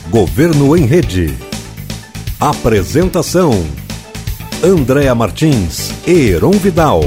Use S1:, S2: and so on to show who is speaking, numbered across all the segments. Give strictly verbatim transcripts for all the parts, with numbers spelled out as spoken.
S1: Governo em Rede. Apresentação: Andréa Martins e Heron Vidal.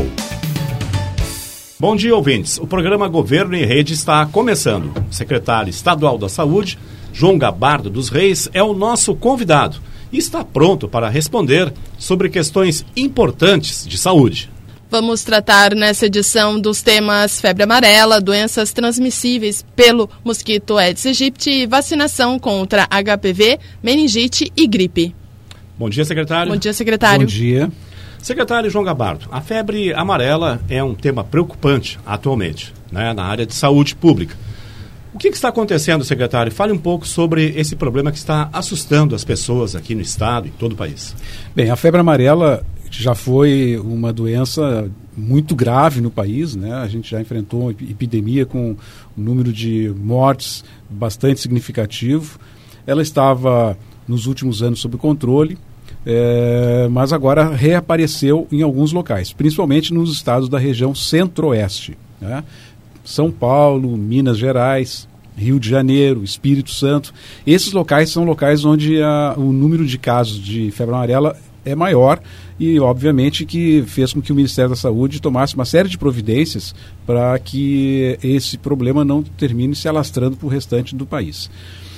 S2: Bom dia, ouvintes. O programa Governo em Rede está começando. O secretário estadual da Saúde, João Gabardo dos Reis, é o nosso convidado e está pronto para responder sobre questões importantes de saúde.
S3: Vamos tratar nessa edição dos temas febre amarela, doenças transmissíveis pelo mosquito Aedes aegypti e vacinação contra H P V, meningite e gripe.
S2: Bom dia, secretário.
S3: Bom dia, secretário.
S4: Bom dia.
S2: Secretário João Gabardo, a febre amarela é um tema preocupante atualmente, né, na área de saúde pública. O que, que está acontecendo, secretário? Fale um pouco sobre esse problema que está assustando as pessoas aqui no estado e em todo o país.
S4: Bem, a febre amarela já foi uma doença muito grave no país, né? A gente já enfrentou uma epidemia com um número de mortes bastante significativo. Ela estava nos últimos anos sob controle, é, mas agora reapareceu em alguns locais, principalmente nos estados da região centro-oeste, né? São Paulo, Minas Gerais, Rio de Janeiro, Espírito Santo. Esses locais são locais onde a, o número de casos de febre amarela é maior e, obviamente, que fez com que o Ministério da Saúde tomasse uma série de providências para que esse problema não termine se alastrando para o restante do país.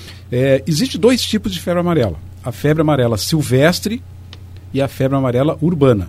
S4: É, Existem dois tipos de febre amarela: a febre amarela silvestre e a febre amarela urbana.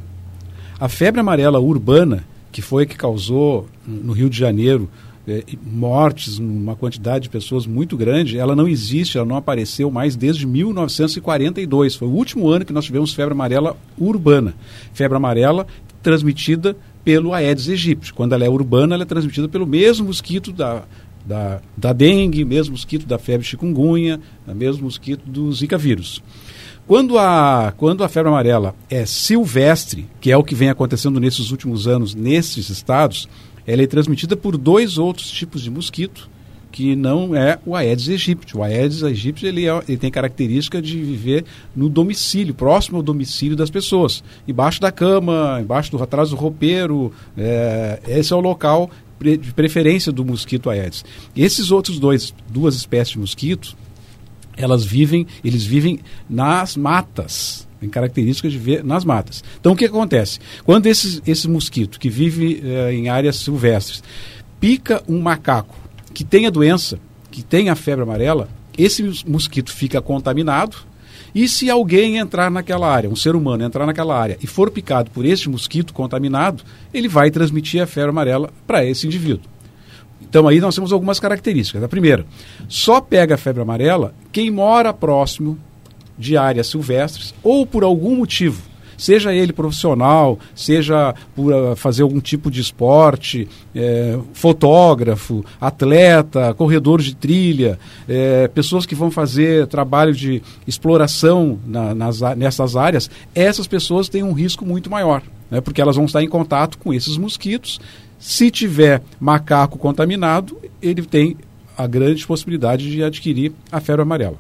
S4: A febre amarela urbana, que foi a que causou no Rio de Janeiro É, mortes, uma quantidade de pessoas muito grande, ela não existe, ela não apareceu mais desde mil novecentos e quarenta e dois. Foi o último ano que nós tivemos febre amarela urbana. Febre amarela transmitida pelo Aedes aegypti. Quando ela é urbana, ela é transmitida pelo mesmo mosquito da, da, da dengue, mesmo mosquito da febre chikungunya, mesmo mosquito do Zika vírus. Quando a, quando a febre amarela é silvestre, que é o que vem acontecendo nesses últimos anos nesses estados, ela é transmitida por dois outros tipos de mosquito, que não é o Aedes aegypti. O Aedes aegypti ele, é, ele tem característica de viver no domicílio, próximo ao domicílio das pessoas, embaixo da cama, embaixo do atrás do roupeiro. É, esse é o local de preferência do mosquito Aedes. Esses outros dois, duas espécies de mosquitos, elas vivem, eles vivem nas matas. Tem características de ver nas matas. Então, o que acontece? Quando esse, esse mosquito, que vive eh, em áreas silvestres, pica um macaco que tem a doença, que tem a febre amarela, esse mosquito fica contaminado, e se alguém entrar naquela área, um ser humano entrar naquela área e for picado por esse mosquito contaminado, ele vai transmitir a febre amarela para esse indivíduo. Então, aí nós temos algumas características. A primeira, só pega a febre amarela quem mora próximo de áreas silvestres ou por algum motivo, seja ele profissional, seja por uh, fazer algum tipo de esporte, é, fotógrafo, atleta, corredor de trilha, é, pessoas que vão fazer trabalho de exploração na, nas, nessas áreas, essas pessoas têm um risco muito maior, né, porque elas vão estar em contato com esses mosquitos. Se tiver macaco contaminado, ele tem a grande possibilidade de adquirir a febre amarela.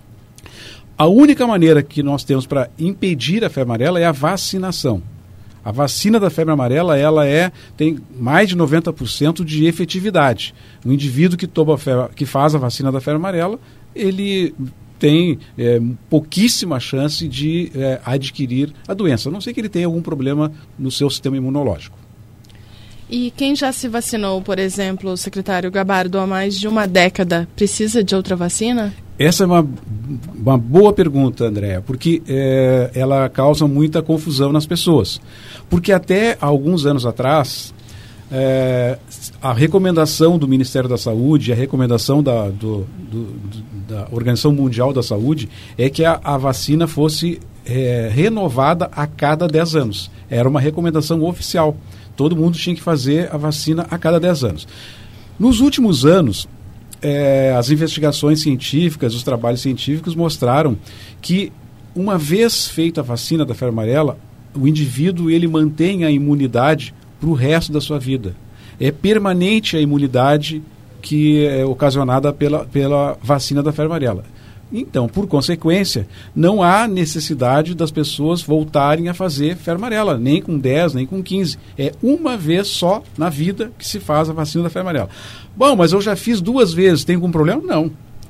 S4: A única maneira que nós temos para impedir a febre amarela é a vacinação. A vacina da febre amarela ela é, tem mais de noventa por cento de efetividade. O indivíduo que, toma febre, que faz a vacina da febre amarela, ele tem é, pouquíssima chance de é, adquirir a doença, a não ser que ele tenha algum problema no seu sistema imunológico.
S3: E quem já se vacinou, por exemplo, o secretário Gabardo, há mais de uma década, precisa de outra vacina?
S4: Essa é uma, uma boa pergunta, Andréa, porque é, ela causa muita confusão nas pessoas. Porque até alguns anos atrás, é, a recomendação do Ministério da Saúde, a recomendação da, do, do, do, da Organização Mundial da Saúde, é que a, a vacina fosse é, renovada a cada dez anos. Era uma recomendação oficial. Todo mundo tinha que fazer a vacina a cada dez anos. Nos últimos anos, é, as investigações científicas, os trabalhos científicos mostraram que, uma vez feita a vacina da febre amarela, o indivíduo ele mantém a imunidade para o resto da sua vida. É permanente a imunidade que é ocasionada pela, pela vacina da febre amarela. Então, por consequência, não há necessidade das pessoas voltarem a fazer febre amarela, nem com dez, nem com quinze. É uma vez só na vida que se faz a vacina da febre amarela. Bom, mas eu já fiz duas vezes, tem algum problema? Não.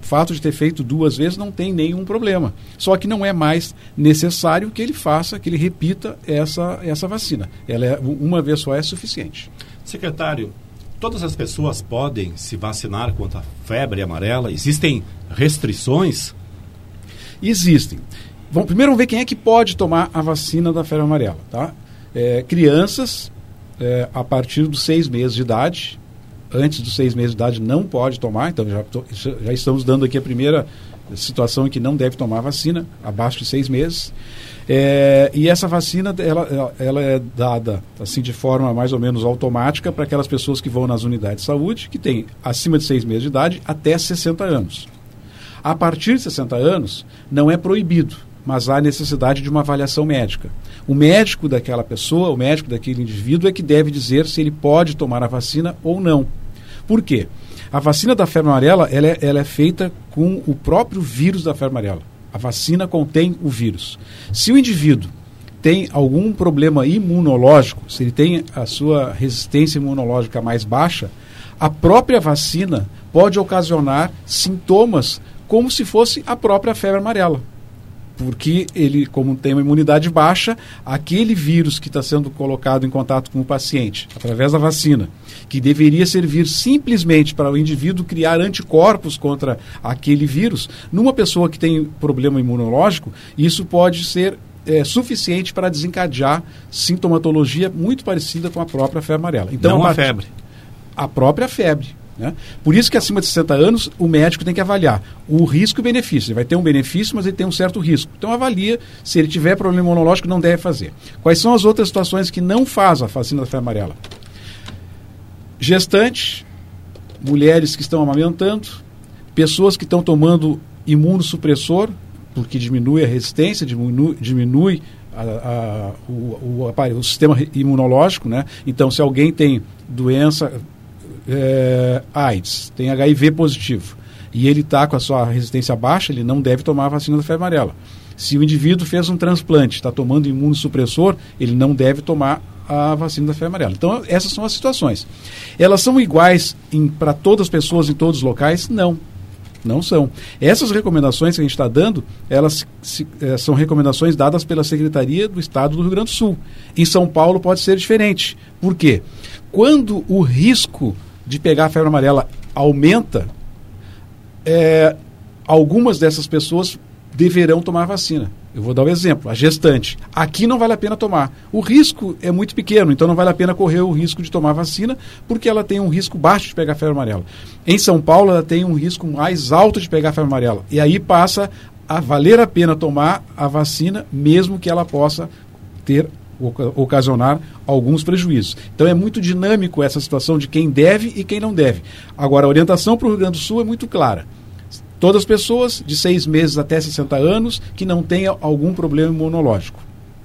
S4: fato de ter feito duas vezes não tem nenhum problema. Só que não é mais necessário que ele faça, que ele repita essa, essa vacina. Ela é, uma vez só é suficiente.
S2: Secretário, todas as pessoas podem se vacinar contra a febre amarela? Existem restrições?
S4: Existem. Bom, primeiro vamos ver quem é que pode tomar a vacina da febre amarela. Tá? É, crianças é, a partir dos seis meses de idade. Antes dos seis meses de idade não pode tomar, então já, já estamos dando aqui a primeira situação em que não deve tomar vacina, abaixo de seis meses. É, e essa vacina, ela, ela é dada assim de forma mais ou menos automática para aquelas pessoas que vão nas unidades de saúde, que têm acima de seis meses de idade até sessenta anos. A partir de sessenta anos, não é proibido, mas há necessidade de uma avaliação médica. O médico daquela pessoa, o médico daquele indivíduo é que deve dizer se ele pode tomar a vacina ou não. Por quê? A vacina da febre amarela ela é, ela é feita com o próprio vírus da febre amarela. A vacina contém o vírus. Se o indivíduo tem algum problema imunológico, se ele tem a sua resistência imunológica mais baixa, a própria vacina pode ocasionar sintomas como se fosse a própria febre amarela. Porque ele, como tem uma imunidade baixa, aquele vírus que está sendo colocado em contato com o paciente, através da vacina, que deveria servir simplesmente para o indivíduo criar anticorpos contra aquele vírus, numa pessoa que tem problema imunológico, isso pode ser é, suficiente para desencadear sintomatologia muito parecida com a própria febre amarela. Então,
S2: Não
S4: a,
S2: a febre.
S4: A própria febre. Né? Por isso que acima de sessenta anos o médico tem que avaliar o risco e o benefício. Ele vai ter um benefício, mas ele tem um certo risco. Então avalia, se ele tiver problema imunológico, não deve fazer. Quais são as outras situações que não faz a vacina da febre amarela? Gestante, mulheres que estão amamentando, pessoas que estão tomando imunossupressor, porque diminui a resistência, diminui, diminui a, a, o, o, aparelho, o sistema imunológico. Né? Então, se alguém tem doença... É, AIDS, tem H I V positivo e ele está com a sua resistência baixa, ele não deve tomar a vacina da febre amarela. Se o indivíduo fez um transplante, está tomando imunossupressor, ele não deve tomar a vacina da febre amarela. Então essas são as situações. Elas são iguais para todas as pessoas em todos os locais? Não, não são. Essas recomendações que a gente está dando, elas se, é, são recomendações dadas pela Secretaria do Estado do Rio Grande do Sul. Em São Paulo pode ser diferente. Por quê? Quando o risco de pegar a febre amarela aumenta, é, algumas dessas pessoas deverão tomar a vacina. Eu vou dar um exemplo, a gestante. Aqui não vale a pena tomar. O risco é muito pequeno, então não vale a pena correr o risco de tomar a vacina, porque ela tem um risco baixo de pegar a febre amarela. Em São Paulo, ela tem um risco mais alto de pegar a febre amarela. E aí passa a valer a pena tomar a vacina, mesmo que ela possa ter ocasionar alguns prejuízos. Então é muito dinâmico essa situação de quem deve e quem não deve. Agora, a orientação para o Rio Grande do Sul é muito clara. Todas as pessoas de seis meses até sessenta anos que não tenham algum problema imunológico.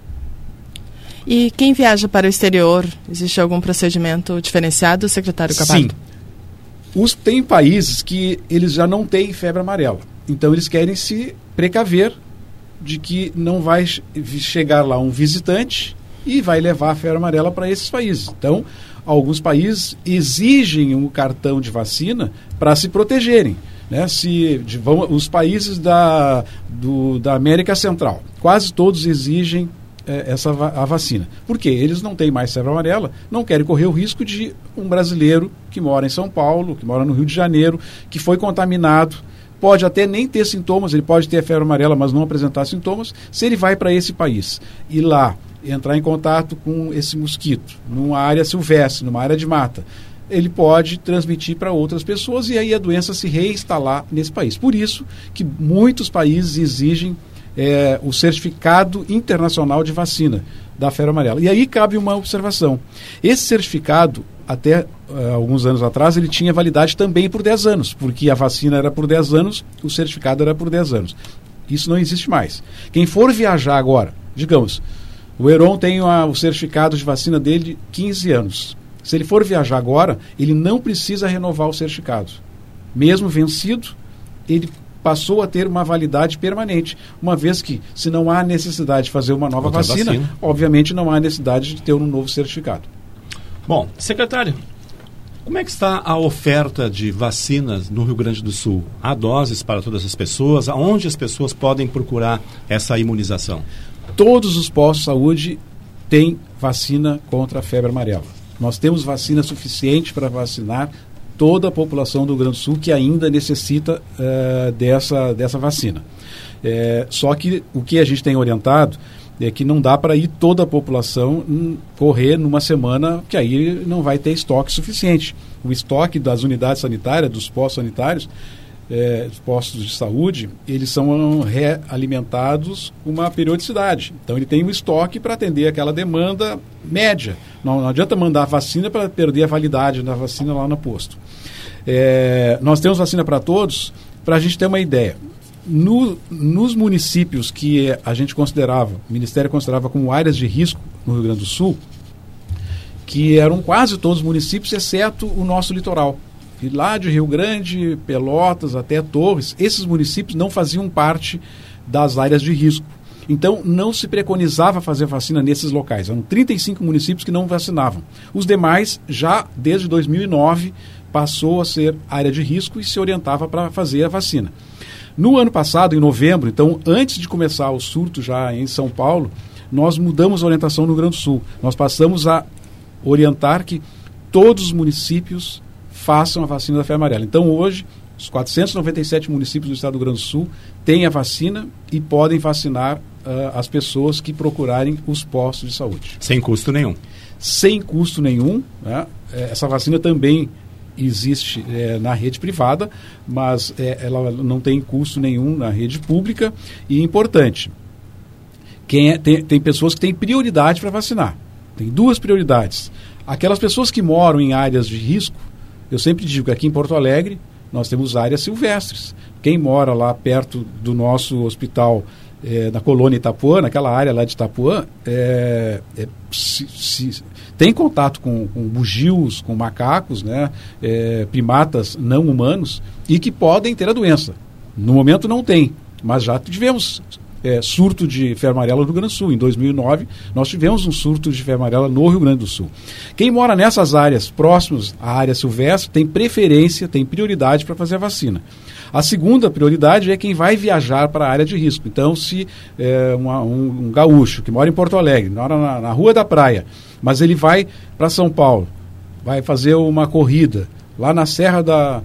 S3: E quem viaja para o exterior, existe algum procedimento diferenciado, secretário Capardo?
S4: Sim. Os, tem países que eles já não têm febre amarela. Então eles querem se precaver de que não vai chegar lá um visitante e vai levar a febre amarela para esses países. Então, alguns países exigem um cartão de vacina para se protegerem. Né? Se, de, vão, os países da, do, da América Central, quase todos exigem é, essa a vacina. Por quê? Eles não têm mais febre amarela, não querem correr o risco de um brasileiro que mora em São Paulo, que mora no Rio de Janeiro, que foi contaminado, pode até nem ter sintomas, ele pode ter a febre amarela, mas não apresentar sintomas, se ele vai para esse país e lá entrar em contato com esse mosquito, numa área silvestre, numa área de mata, ele pode transmitir para outras pessoas e aí a doença se reinstalar nesse país. Por isso que muitos países exigem é, o certificado internacional de vacina da febre amarela. E aí cabe uma observação. Esse certificado, até uh, alguns anos atrás, ele tinha validade também por dez anos, porque a vacina era por dez anos, o certificado era por dez anos. Isso não existe mais. Quem for viajar agora, digamos, o Heron tem a, o certificado de vacina dele de quinze anos. Se ele for viajar agora, ele não precisa renovar o certificado. Mesmo vencido, ele passou a ter uma validade permanente, uma vez que, se não há necessidade de fazer uma nova vacina, vacina, obviamente não há necessidade de ter um novo certificado.
S2: Bom, secretário, Como é que está a oferta de vacinas no Rio Grande do Sul? Há doses para todas as pessoas? Aonde as pessoas podem procurar essa imunização?
S4: Todos os postos de saúde têm vacina contra a febre amarela. Nós temos vacina suficiente para vacinar toda a população do Rio Grande do Sul que ainda necessita uh, dessa, dessa vacina. É, só que o que a gente tem orientado é que não dá para ir toda a população hum, correr numa semana, que aí não vai ter estoque suficiente. O estoque das unidades sanitárias, dos postos sanitários, é, dos postos de saúde, eles são realimentados com uma periodicidade. Então ele tem um estoque para atender aquela demanda média. Não, não adianta mandar vacina para perder a validade da vacina lá no posto. É, nós temos vacina para todos, para a gente ter uma ideia. No, nos municípios que a gente considerava, o Ministério considerava como áreas de risco no Rio Grande do Sul, que eram quase todos os municípios, exceto o nosso litoral. E lá de Rio Grande, Pelotas, até Torres, esses municípios não faziam parte das áreas de risco. Então, não se preconizava fazer vacina nesses locais. Eram trinta e cinco municípios que não vacinavam. Os demais, já desde dois mil e nove, passou a ser área de risco e se orientava para fazer a vacina. No ano passado, em novembro, então, antes de começar o surto já em São Paulo, nós mudamos a orientação no Rio Grande do Sul. Nós passamos a orientar que todos os municípios façam a vacina da febre amarela. Então, hoje, os quatrocentos e noventa e sete municípios do estado do Rio Grande do Sul têm a vacina e podem vacinar uh, as pessoas que procurarem os postos de saúde.
S2: Sem custo nenhum.
S4: Sem custo nenhum, né? Essa vacina também existe é, na rede privada, mas é, ela não tem custo nenhum na rede pública. E importante, quem é, tem, tem pessoas que têm prioridade para vacinar. Tem duas prioridades. Aquelas pessoas que moram em áreas de risco, eu sempre digo que aqui em Porto Alegre nós temos áreas silvestres. Quem mora lá perto do nosso hospital, é, na colônia Itapuã, naquela área lá de Itapuã, é, é, se, se, tem contato com, com bugios, com macacos, né, é, primatas não humanos, e que podem ter a doença. No momento não tem, mas já tivemos é, surto de febre amarela no Rio Grande do Sul. Em dois mil e nove, nós tivemos um surto de febre amarela no Rio Grande do Sul. Quem mora nessas áreas próximas à área silvestre tem preferência, tem prioridade para fazer a vacina. A segunda prioridade é quem vai viajar para a área de risco. Então, se é, uma, um, um gaúcho que mora em Porto Alegre, mora na, na Rua da Praia, mas ele vai para São Paulo, vai fazer uma corrida lá na Serra da,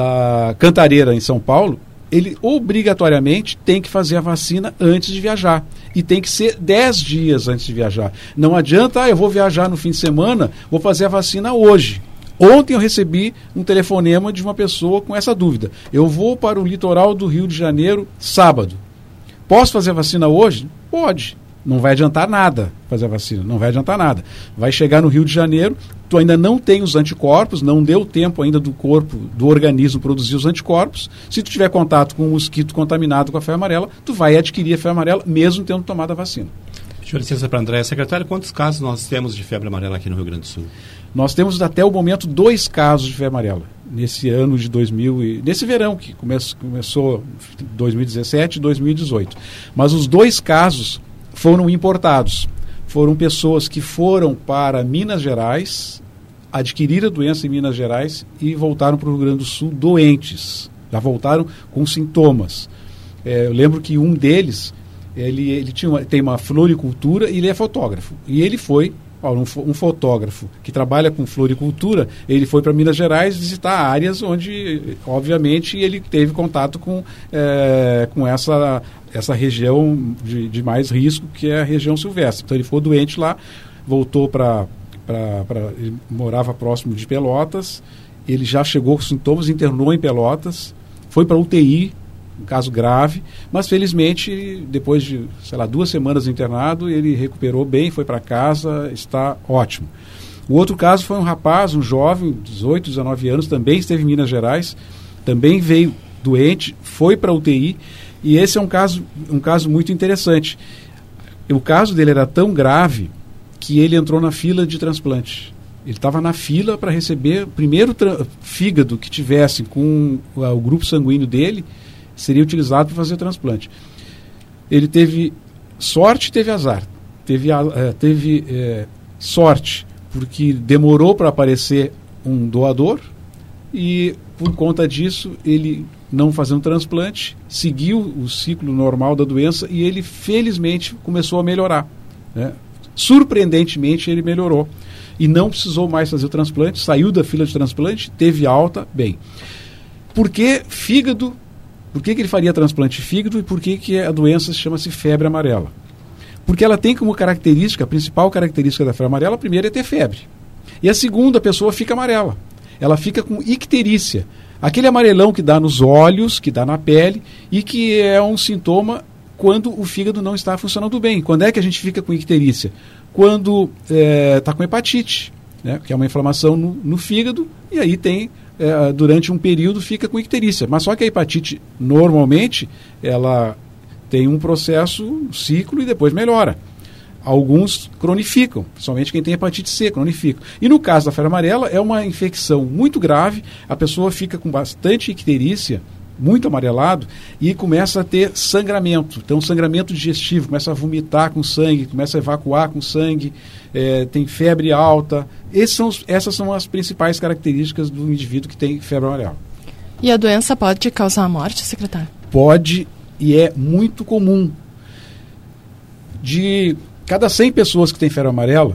S4: da Cantareira, em São Paulo, ele obrigatoriamente tem que fazer a vacina antes de viajar. E tem que ser dez dias antes de viajar. Não adianta, ah, eu vou viajar no fim de semana, vou fazer a vacina hoje. Ontem eu recebi um telefonema de uma pessoa com essa dúvida. Eu vou para o litoral do Rio de Janeiro sábado. Posso fazer a vacina hoje? Pode. Não vai adiantar nada fazer a vacina, não vai adiantar nada. Vai chegar no Rio de Janeiro, tu ainda não tem os anticorpos, não deu tempo ainda do corpo, do organismo produzir os anticorpos. Se tu tiver contato com um mosquito contaminado com a febre amarela, tu vai adquirir a febre amarela mesmo tendo tomado a vacina.
S2: Deixa eu licença para André. Secretário, quantos casos nós temos de febre amarela aqui no Rio Grande do Sul?
S4: Nós temos até o momento dois casos de febre amarela. Nesse ano de dois mil e... Nesse verão, que come, começou dois mil e dezessete e dois mil e dezoito. Mas os dois casos foram importados. Foram pessoas que foram para Minas Gerais, adquiriram a doença em Minas Gerais e voltaram para o Rio Grande do Sul doentes. Já voltaram com sintomas. É, eu lembro que um deles, ele, ele tinha uma, tem uma floricultura e ele é fotógrafo. E ele foi, ó, um, um fotógrafo que trabalha com floricultura, ele foi para Minas Gerais visitar áreas onde, obviamente, ele teve contato com, é, com essa... essa região de, de mais risco, que é a região silvestre. Então ele ficou doente lá, voltou para... ele morava próximo de Pelotas, ele já chegou com sintomas, internou em Pelotas, foi para U T I, um caso grave, mas felizmente, depois de, sei lá, duas semanas internado, ele recuperou bem, foi para casa, está ótimo. O outro caso foi um rapaz, um jovem, dezoito, dezenove anos, também esteve em Minas Gerais, também veio doente, foi para U T I, e esse é um caso, um caso muito interessante. O caso dele era tão grave que ele entrou na fila de transplante. Ele estava na fila para receber o primeiro tra- fígado que tivesse com uh, o grupo sanguíneo dele, seria utilizado para fazer o transplante. Ele teve sorte e teve azar. Teve, uh, teve uh, sorte, porque demorou para aparecer um doador e, por conta disso, ele não fazendo transplante, seguiu o ciclo normal da doença e ele, felizmente, começou a melhorar, né? Surpreendentemente, ele melhorou e não precisou mais fazer o transplante, saiu da fila de transplante, teve alta, bem. Por que fígado? Por que, que ele faria transplante de fígado e por que, que a doença chama-se febre amarela? Porque ela tem como característica, a principal característica da febre amarela, a primeira é ter febre. E a segunda, a pessoa fica amarela. Ela fica com icterícia. Aquele amarelão que dá nos olhos, que dá na pele e que é um sintoma quando o fígado não está funcionando bem. Quando é que a gente fica com icterícia? Quando está é, com hepatite, né, que é uma inflamação no, no fígado, e aí tem, é, durante um período, fica com icterícia. Mas só que a hepatite, normalmente, ela tem um processo, um ciclo, e depois melhora. Alguns cronificam, principalmente quem tem hepatite C, cronificam. E no caso da febre amarela, é uma infecção muito grave, a pessoa fica com bastante icterícia, muito amarelado, e começa a ter sangramento. Então, sangramento digestivo, começa a vomitar com sangue, começa a evacuar com sangue, é, tem febre alta. Esses são os, essas são as principais características do indivíduo que tem febre amarela.
S3: E a doença pode causar a morte, secretário?
S4: Pode, e é muito comum. De cada cem pessoas que têm febre amarela,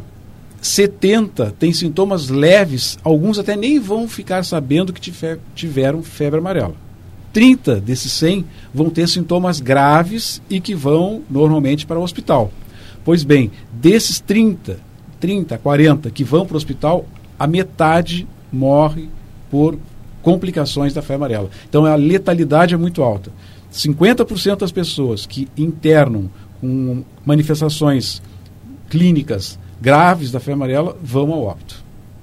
S4: setenta têm sintomas leves, alguns até nem vão ficar sabendo que tiveram febre amarela. trinta desses cem vão ter sintomas graves e que vão normalmente para o hospital. Pois bem, desses trinta, trinta, quarenta que vão para o hospital, a metade morre por complicações da febre amarela. Então a letalidade é muito alta. cinquenta por cento das pessoas que internam com manifestações clínicas graves da febre amarela vão ao óbito.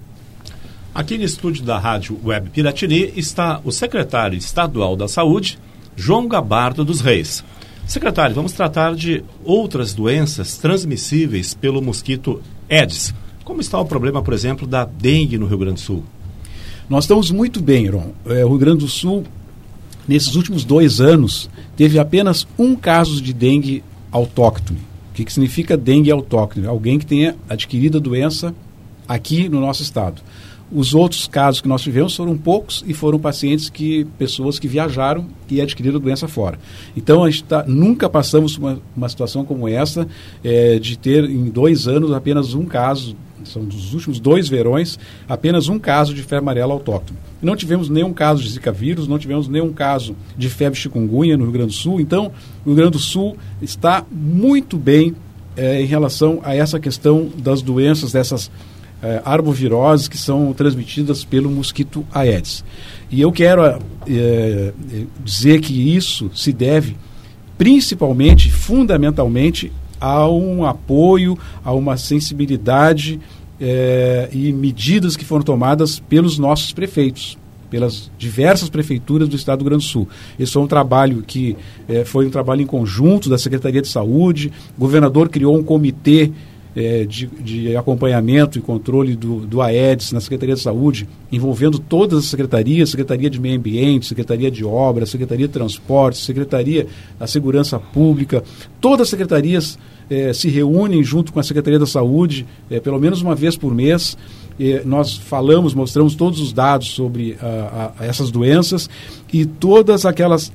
S2: Aqui no estúdio da Rádio Web Piratini está o secretário estadual da Saúde, João Gabardo dos Reis. Secretário, vamos tratar de outras doenças transmissíveis pelo mosquito Aedes. Como está o problema, por exemplo, da dengue no Rio Grande do Sul?
S4: Nós estamos muito bem, Ron. É, o Rio Grande do Sul, nesses últimos dois anos, teve apenas um caso de dengue autóctone. O que, que significa dengue autóctone? Alguém que tenha adquirido a doença aqui no nosso estado. Os outros casos que nós tivemos foram poucos e foram pacientes que, pessoas que viajaram e adquiriram a doença fora. Então, a gente tá, nunca passamos uma, uma situação como essa, é, de ter em dois anos apenas um caso, são dos últimos dois verões, apenas um caso de febre amarela autóctone. Não tivemos nenhum caso de Zika vírus, não tivemos nenhum caso de febre chikungunya no Rio Grande do Sul. Então, o Rio Grande do Sul está muito bem é, em relação a essa questão das doenças, dessas É, arboviroses que são transmitidas pelo mosquito Aedes. E eu quero é, dizer que isso se deve principalmente, fundamentalmente, a um apoio, a uma sensibilidade é, e medidas que foram tomadas pelos nossos prefeitos, pelas diversas prefeituras do estado do Rio Grande do Sul. Esse foi um trabalho que é, foi um trabalho em conjunto da Secretaria de Saúde. O governador criou um comitê É, de, de acompanhamento e controle do, do Aedes na Secretaria de Saúde, envolvendo todas as secretarias, Secretaria de Meio Ambiente, Secretaria de Obras, Secretaria de Transportes, Secretaria da Segurança Pública. Todas as secretarias é, se reúnem junto com a Secretaria da Saúde, é, pelo menos uma vez por mês. É, nós falamos, mostramos todos os dados sobre a, a, essas doenças e todas aquelas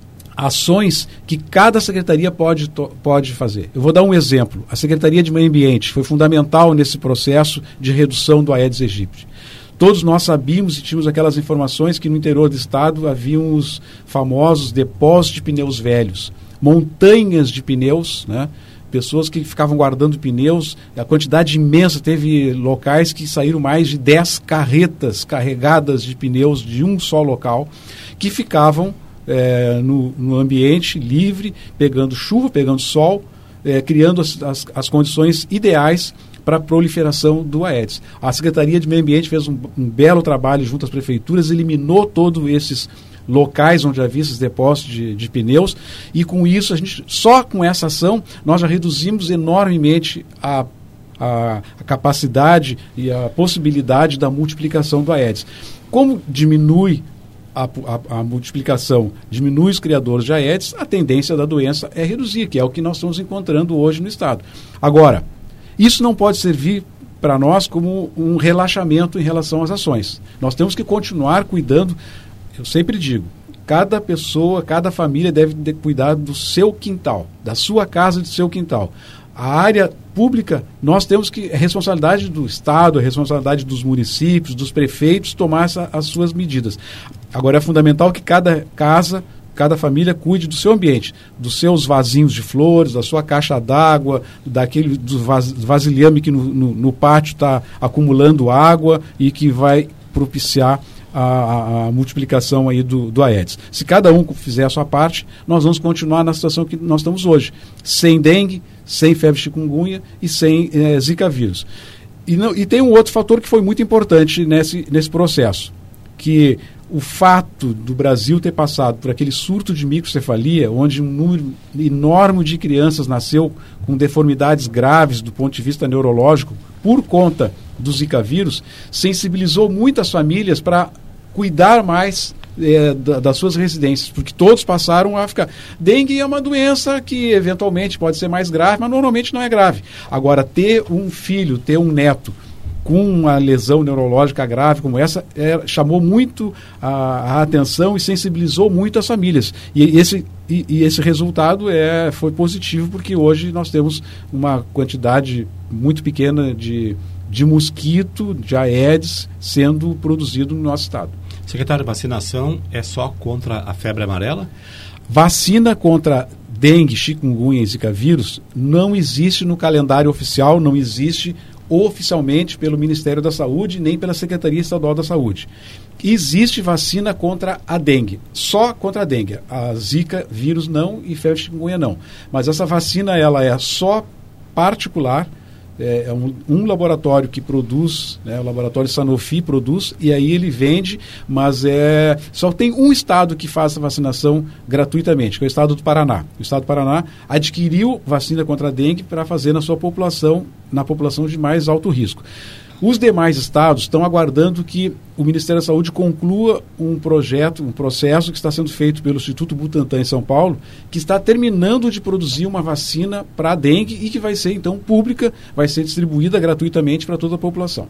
S4: ações que cada secretaria pode, to, pode fazer. Eu vou dar um exemplo. A Secretaria de Meio Ambiente foi fundamental nesse processo de redução do Aedes aegypti. Todos nós sabíamos e tínhamos aquelas informações que no interior do estado haviam os famosos depósitos de pneus velhos, montanhas de pneus, né? Pessoas que ficavam guardando pneus, a quantidade imensa, teve locais que saíram mais de dez carretas carregadas de pneus de um só local, que ficavam É, no, no ambiente livre, pegando chuva, pegando sol, é, criando as, as, as condições ideais para a proliferação do Aedes. A Secretaria de Meio Ambiente fez um, um belo trabalho junto às prefeituras, eliminou todos esses locais onde havia esses depósitos de, de pneus, e com isso, a gente, só com essa ação, nós já reduzimos enormemente a A, a capacidade e a possibilidade da multiplicação do Aedes. Como diminui A, a, a multiplicação, diminui os criadores de Aedes, a tendência da doença é reduzir, que é o que nós estamos encontrando hoje no estado. Agora, isso não pode servir para nós como um relaxamento em relação às ações. Nós temos que continuar cuidando, eu sempre digo, cada pessoa, cada família deve de cuidar do seu quintal, da sua casa, do seu quintal. A área pública, nós temos que, é responsabilidade do Estado, é responsabilidade dos municípios, dos prefeitos, tomar essa, as suas medidas. Agora, é fundamental que cada casa, cada família cuide do seu ambiente, dos seus vasinhos de flores, da sua caixa d'água, daquele do vas, vasilhame que no, no, no pátio está acumulando água e que vai propiciar A, a, a multiplicação aí do, do Aedes. Se cada um fizer a sua parte, nós vamos continuar na situação que nós estamos hoje, sem dengue, sem febre chikungunya e sem eh, zika vírus. E, não, e tem um outro fator que foi muito importante nesse, nesse processo, que o fato do Brasil ter passado por aquele surto de microcefalia, onde um número enorme de crianças nasceu com deformidades graves do ponto de vista neurológico, por conta do Zika vírus, sensibilizou muitas famílias para cuidar mais é, da, das suas residências, porque todos passaram a ficar... Dengue é uma doença que eventualmente pode ser mais grave, mas normalmente não é grave. Agora, ter um filho, ter um neto com uma lesão neurológica grave como essa, é, chamou muito a, a atenção e sensibilizou muito as famílias. E esse, e, e esse resultado é, foi positivo, porque hoje nós temos uma quantidade muito pequena de, de mosquito, de Aedes, sendo produzido no nosso estado.
S2: Secretário, vacinação é só contra a febre amarela?
S4: Vacina contra dengue, chikungunya e zika vírus não existe no calendário oficial, não existe oficialmente pelo Ministério da Saúde, nem pela Secretaria Estadual da Saúde. Existe vacina contra a dengue, só contra a dengue. A zika vírus não e febre chikungunya não. Mas essa vacina ela é só particular, é, é um, um laboratório que produz, né, o laboratório Sanofi produz, e aí ele vende, mas é, só tem um estado que faz a vacinação gratuitamente, que é o estado do Paraná. O estado do Paraná adquiriu vacina contra a dengue para fazer na sua população, na população de mais alto risco. Os demais estados estão aguardando que o Ministério da Saúde conclua um projeto, um processo que está sendo feito pelo Instituto Butantan em São Paulo, que está terminando de produzir uma vacina para a dengue e que vai ser, então, pública, vai ser distribuída gratuitamente para toda a população.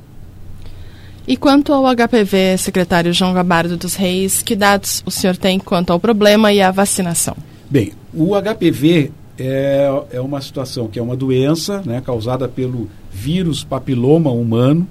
S3: E quanto ao H P V, secretário João Gabardo dos Reis, que dados o senhor tem quanto ao problema e à vacinação?
S4: Bem, o H P V é, é uma situação que é uma doença, né, causada pelo vírus papiloma humano,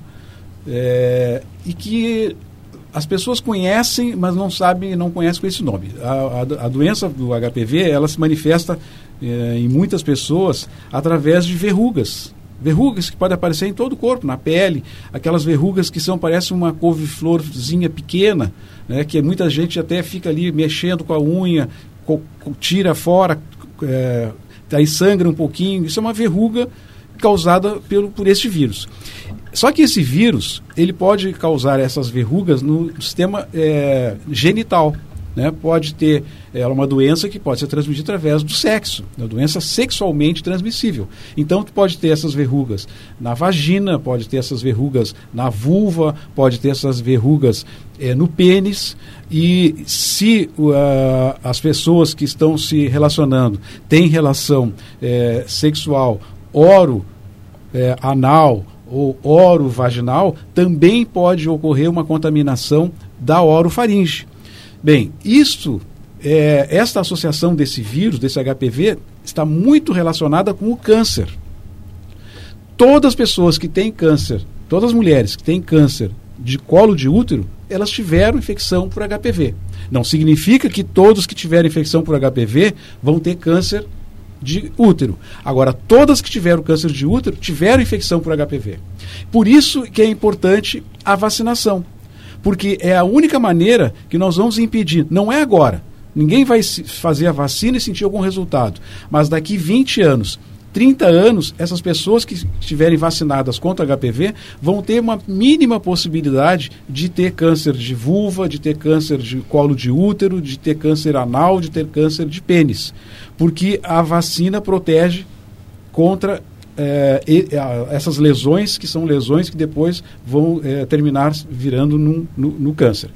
S4: é, e que as pessoas conhecem, mas não sabem, não conhecem com esse nome. A, a, a doença do H P V, ela se manifesta é, em muitas pessoas através de verrugas. Verrugas que podem aparecer em todo o corpo, na pele, aquelas verrugas que são, parece uma couve-florzinha pequena, né, que muita gente até fica ali mexendo com a unha, co, tira fora, é, aí sangra um pouquinho. Isso é uma verruga causada pelo, por este vírus. Só que esse vírus, ele pode causar essas verrugas no sistema é, genital, né? Pode ter é, uma doença que pode ser transmitida através do sexo, uma doença sexualmente transmissível. Então, tu pode ter essas verrugas na vagina, pode ter essas verrugas na vulva, pode ter essas verrugas é, no pênis, e se uh, as pessoas que estão se relacionando têm relação é, sexual oro é, anal ou oro-vaginal, também pode ocorrer uma contaminação da orofaringe. Bem, isto, é, esta associação desse vírus, desse H P V, está muito relacionada com o câncer. Todas as pessoas que têm câncer, todas as mulheres que têm câncer de colo de útero, elas tiveram infecção por H P V. Não significa que todos que tiveram infecção por H P V vão ter câncer de útero. Agora, todas que tiveram câncer de útero tiveram infecção por H P V. Por isso que é importante a vacinação, porque é a única maneira que nós vamos impedir. Não é agora. Ninguém vai fazer a vacina e sentir algum resultado. Mas daqui vinte anos, trinta anos, essas pessoas que estiverem vacinadas contra H P V vão ter uma mínima possibilidade de ter câncer de vulva, de ter câncer de colo de útero, de ter câncer anal, de ter câncer de pênis. Porque a vacina protege contra é, e, a, essas lesões, que são lesões que depois vão é, terminar virando num, no, no câncer.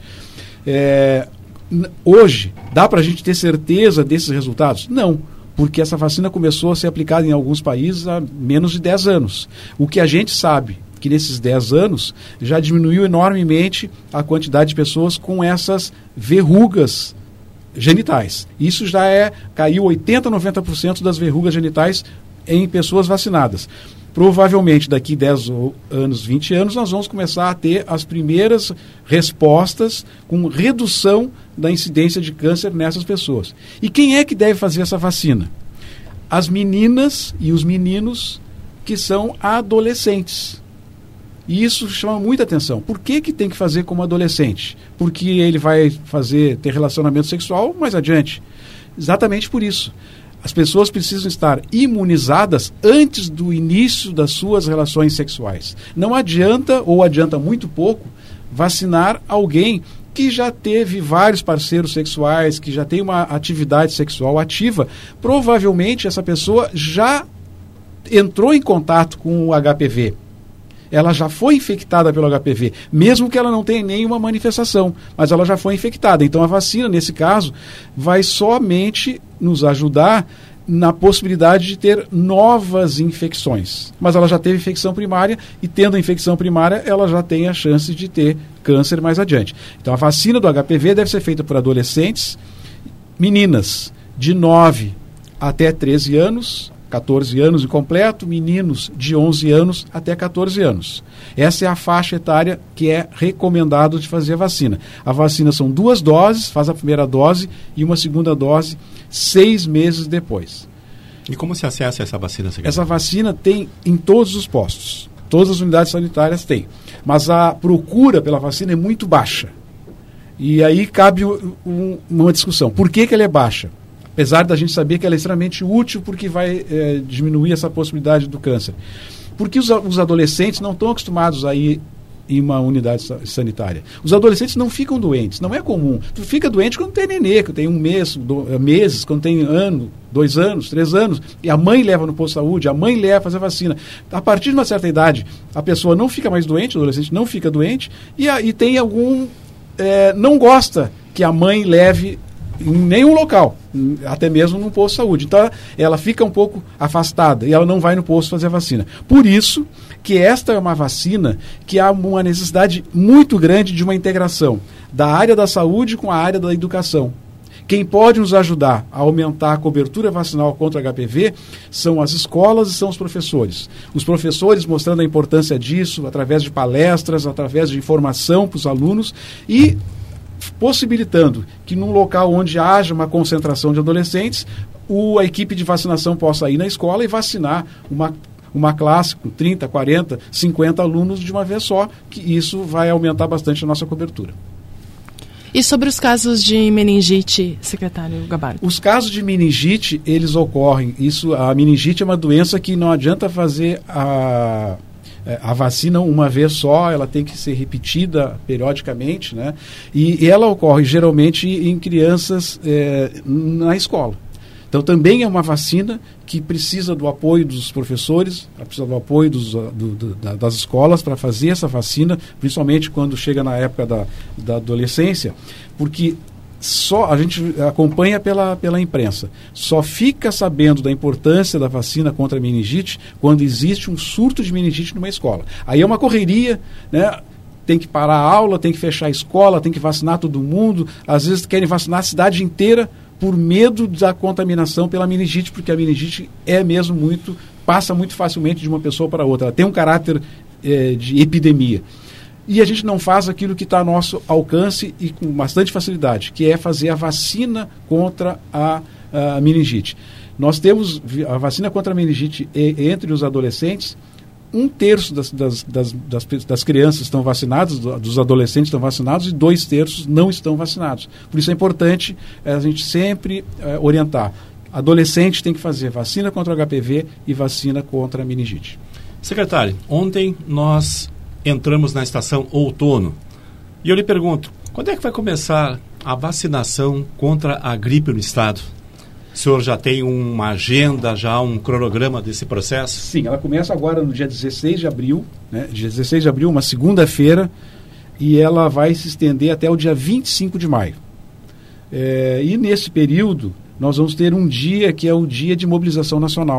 S4: É, hoje, dá para a gente ter certeza desses resultados? Não, porque essa vacina começou a ser aplicada em alguns países há menos de dez anos. O que a gente sabe que nesses dez anos já diminuiu enormemente a quantidade de pessoas com essas verrugas genitais. Isso já é, caiu oitenta, noventa por cento das verrugas genitais em pessoas vacinadas. Provavelmente daqui dez anos, vinte anos, nós vamos começar a ter as primeiras respostas com redução da incidência de câncer nessas pessoas. E quem é que deve fazer essa vacina? As meninas e os meninos que são adolescentes. E isso chama muita atenção. Por que que tem que fazer como adolescente? Porque ele vai fazer, ter relacionamento sexual mais adiante. Exatamente por isso. As pessoas precisam estar imunizadas antes do início das suas relações sexuais. Não adianta, ou adianta muito pouco, vacinar alguém que já teve vários parceiros sexuais, que já tem uma atividade sexual ativa. Provavelmente essa pessoa já entrou em contato com o H P V. Ela já foi infectada pelo H P V, mesmo que ela não tenha nenhuma manifestação, mas ela já foi infectada. Então a vacina, nesse caso, vai somente nos ajudar na possibilidade de ter novas infecções. Mas ela já teve infecção primária e, tendo a infecção primária, ela já tem a chance de ter câncer mais adiante. Então a vacina do H P V deve ser feita por adolescentes, meninas de nove até treze anos, catorze anos incompleto, meninos de onze anos até catorze anos. Essa é a faixa etária que é recomendado de fazer a vacina. A vacina são duas doses, faz a primeira dose e uma segunda dose seis meses depois.
S2: E como se acessa essa vacina, secretário?
S4: Essa vacina tem em todos os postos. Todas as unidades sanitárias têm. Mas a procura pela vacina é muito baixa. E aí cabe um, uma discussão. Por que que ela é baixa? Apesar da gente saber que ela é extremamente útil porque vai é, diminuir essa possibilidade do câncer. Porque os, os adolescentes não estão acostumados a ir em uma unidade sanitária. Os adolescentes não ficam doentes, não é comum. Tu fica doente quando tem nenê, quando tem um mês, do, meses, quando tem ano, dois anos, três anos, e a mãe leva no posto de saúde, a mãe leva a fazer vacina. A partir de uma certa idade, a pessoa não fica mais doente, o adolescente não fica doente, e, a, e tem algum... É, não gosta que a mãe leve em nenhum local, até mesmo no posto de saúde. Então, ela fica um pouco afastada e ela não vai no posto fazer a vacina. Por isso que esta é uma vacina que há uma necessidade muito grande de uma integração da área da saúde com a área da educação. Quem pode nos ajudar a aumentar a cobertura vacinal contra H P V são as escolas e são os professores. Os professores mostrando a importância disso através de palestras, através de informação para os alunos e possibilitando que num local onde haja uma concentração de adolescentes, o, a equipe de vacinação possa ir na escola e vacinar uma, uma classe com trinta, quarenta, cinquenta alunos de uma vez só, que isso vai aumentar bastante a nossa cobertura.
S3: E sobre os casos de meningite, secretário Gabardo?
S4: Os casos de meningite, eles ocorrem. Isso, a meningite é uma doença que não adianta fazer a... a vacina uma vez só, ela tem que ser repetida periodicamente, né? E, e ela ocorre geralmente em crianças é, na escola. Então também é uma vacina que precisa do apoio dos professores, precisa do apoio dos, do, do, da, das escolas para fazer essa vacina, principalmente quando chega na época da, da adolescência, porque só a gente acompanha pela, pela imprensa, só fica sabendo da importância da vacina contra a meningite quando existe um surto de meningite numa escola. Aí é uma correria, né? Tem que parar a aula, tem que fechar a escola, tem que vacinar todo mundo, às vezes querem vacinar a cidade inteira por medo da contaminação pela meningite, porque a meningite é mesmo muito, passa muito facilmente de uma pessoa para outra, ela tem um caráter é, de epidemia. E a gente não faz aquilo que está a nosso alcance e com bastante facilidade, que é fazer a vacina contra a, a meningite. Nós temos a vacina contra a meningite entre os adolescentes, um terço das, das, das, das, das crianças estão vacinadas, dos adolescentes estão vacinados, e dois terços não estão vacinados. Por isso é importante é, a gente sempre é, orientar. Adolescente tem que fazer vacina contra o H P V e vacina contra a meningite. Secretário,
S2: ontem nós entramos na estação outono. E eu lhe pergunto, quando é que vai começar a vacinação contra a gripe no estado? O senhor já tem uma agenda, já um cronograma desse processo?
S4: Sim, ela começa agora no dia dezesseis de abril, né? Dia dezesseis de abril, uma segunda-feira, e ela vai se estender até o dia vinte e cinco de maio. É, e nesse período, nós vamos ter um dia que é o dia de mobilização nacional,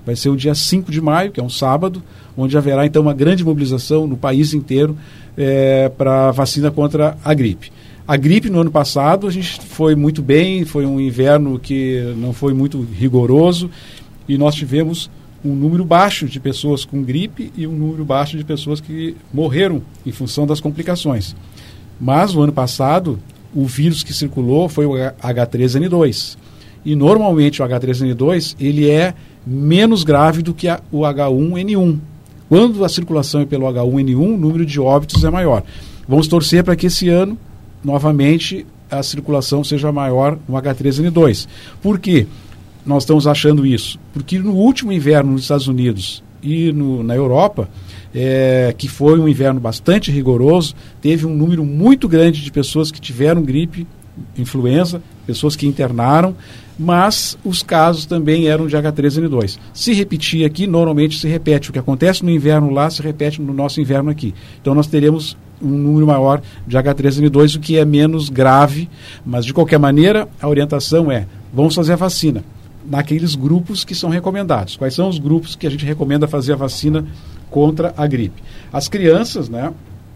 S4: vai ser o dia cinco de maio, que é um sábado, onde haverá então uma grande mobilização no país inteiro é, para vacina contra a gripe. A gripe no ano passado a gente foi muito bem, foi um inverno que não foi muito rigoroso e nós tivemos um número baixo de pessoas com gripe e um número baixo de pessoas que morreram em função das complicações. Mas no ano passado o vírus que circulou foi o H três N dois e normalmente o H três N dois ele é menos grave do que a, o H um N um. Quando a circulação é pelo H um N um, o número de óbitos é maior. Vamos torcer para que esse ano novamente a circulação seja maior no H três N dois. Por quê? Nós estamos achando isso? Porque no último inverno nos Estados Unidos e no, na Europa, é, que foi um inverno bastante rigoroso, teve um número muito grande de pessoas que tiveram gripe, influenza, pessoas que internaram, mas os casos também eram de H três N dois. Se repetir aqui, normalmente se repete. O que acontece no inverno lá se repete no nosso inverno aqui. Então nós teremos um número maior de H três N dois, o que é menos grave, mas de qualquer maneira a orientação é, vamos fazer a vacina naqueles grupos que são recomendados. Quais são os grupos que a gente recomenda fazer a vacina contra a gripe? As crianças, né?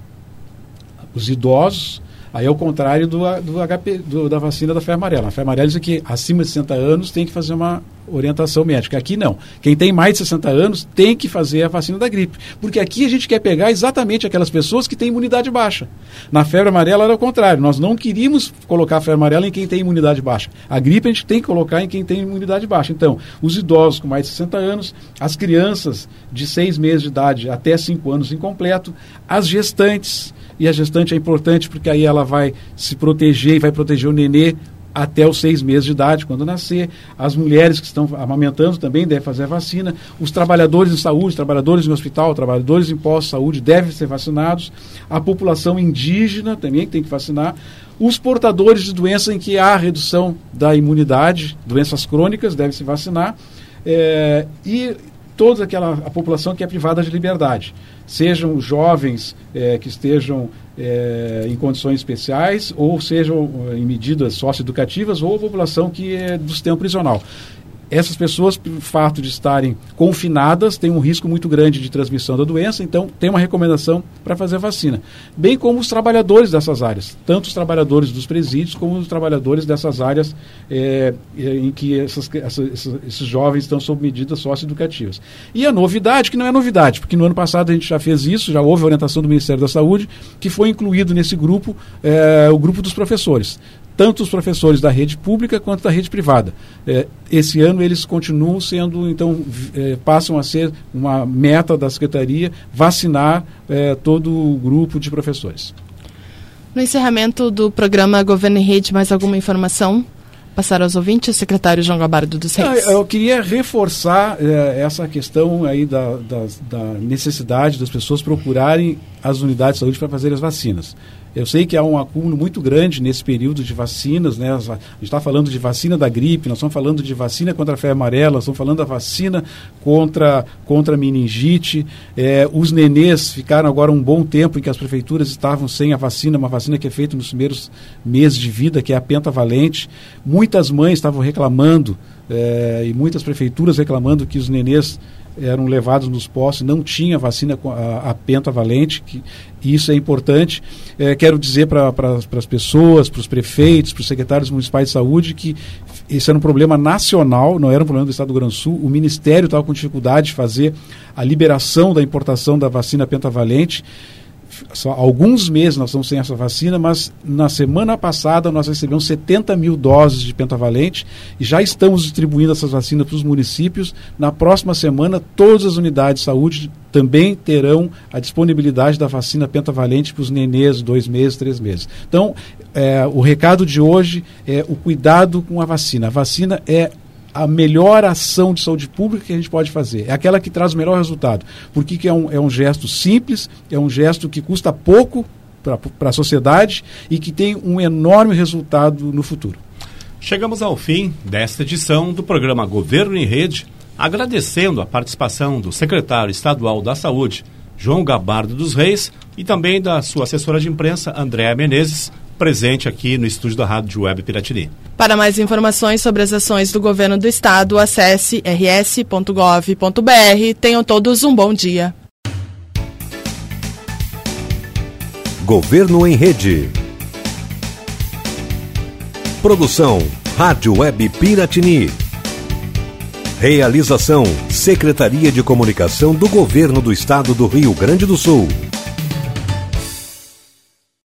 S4: Os idosos, aí é o contrário do, do H P, do, da vacina da febre amarela. A febre amarela diz que acima de sessenta anos tem que fazer uma orientação médica. Aqui não. Quem tem mais de sessenta anos tem que fazer a vacina da gripe. Porque aqui a gente quer pegar exatamente aquelas pessoas que têm imunidade baixa. Na febre amarela era o contrário. Nós não queríamos colocar a febre amarela em quem tem imunidade baixa. A gripe a gente tem que colocar em quem tem imunidade baixa. Então, os idosos com mais de sessenta anos, as crianças de seis meses de idade até cinco anos incompleto, as gestantes. E a gestante é importante porque aí ela vai se proteger e vai proteger o nenê até os seis meses de idade, quando nascer. As mulheres que estão amamentando também devem fazer a vacina. Os trabalhadores de saúde, trabalhadores em hospital, trabalhadores em postos de saúde devem ser vacinados. A população indígena também tem que vacinar. Os portadores de doença em que há redução da imunidade, doenças crônicas, devem se vacinar. É, e toda aquela a população que é privada de liberdade, sejam jovens é, que estejam é, em condições especiais, ou sejam em medidas socioeducativas, ou a população que é do sistema prisional. Essas pessoas, pelo fato de estarem confinadas, têm um risco muito grande de transmissão da doença, então tem uma recomendação para fazer a vacina. Bem como os trabalhadores dessas áreas, tanto os trabalhadores dos presídios como os trabalhadores dessas áreas é, em que essas, essas, esses jovens estão sob medidas socioeducativas. E a novidade, que não é novidade, porque no ano passado a gente já fez isso, já houve a orientação do Ministério da Saúde, que foi incluído nesse grupo é, o grupo dos professores. Tanto os professores da rede pública quanto da rede privada. É, esse ano eles continuam sendo, então, é, passam a ser uma meta da Secretaria vacinar é, todo o grupo de professores.
S3: No encerramento do programa Governo em Rede, mais alguma informação? Passar aos ouvintes, secretário João Gabardo dos Reis.
S4: Eu queria reforçar é, essa questão aí da, da, da necessidade das pessoas procurarem as unidades de saúde para fazer as vacinas. Eu sei que há um acúmulo muito grande nesse período de vacinas, né? A gente está falando de vacina da gripe, nós estamos falando de vacina contra a febre amarela, nós estamos falando da vacina contra, contra a meningite. É, os nenês ficaram agora um bom tempo em que as prefeituras estavam sem a vacina, uma vacina que é feita nos primeiros meses de vida, que é a pentavalente. Muitas mães estavam reclamando, é, e muitas prefeituras reclamando que os nenês eram levados nos postos, não tinha vacina a, a pentavalente, que isso é importante. É, quero dizer para pra, as pessoas, para os prefeitos, para os secretários municipais de saúde, que esse era um problema nacional, não era um problema do Estado do Rio Grande do Sul. O Ministério estava com dificuldade de fazer a liberação da importação da vacina pentavalente. Só alguns meses nós estamos sem essa vacina, mas na semana passada nós recebemos setenta mil doses de pentavalente e já estamos distribuindo essas vacinas para os municípios. Na próxima semana, todas as unidades de saúde também terão a disponibilidade da vacina pentavalente para os nenês, dois meses, três meses. Então, é, o recado de hoje é o cuidado com a vacina. A vacina é a melhor ação de saúde pública que a gente pode fazer. É aquela que traz o melhor resultado. Porque que é, um, é um gesto simples, é um gesto que custa pouco para a sociedade e que tem um enorme resultado no futuro.
S2: Chegamos ao fim desta edição do programa Governo em Rede, agradecendo a participação do secretário estadual da Saúde, João Gabardo dos Reis, e também da sua assessora de imprensa, Andréa Menezes, presente aqui no estúdio da Rádio Web Piratini.
S3: Para mais informações sobre as ações do Governo do Estado, acesse r s ponto gov ponto b r. Tenham todos um bom dia.
S1: Governo em Rede. Produção Rádio Web Piratini. Realização Secretaria de Comunicação do Governo do Estado do Rio Grande do Sul.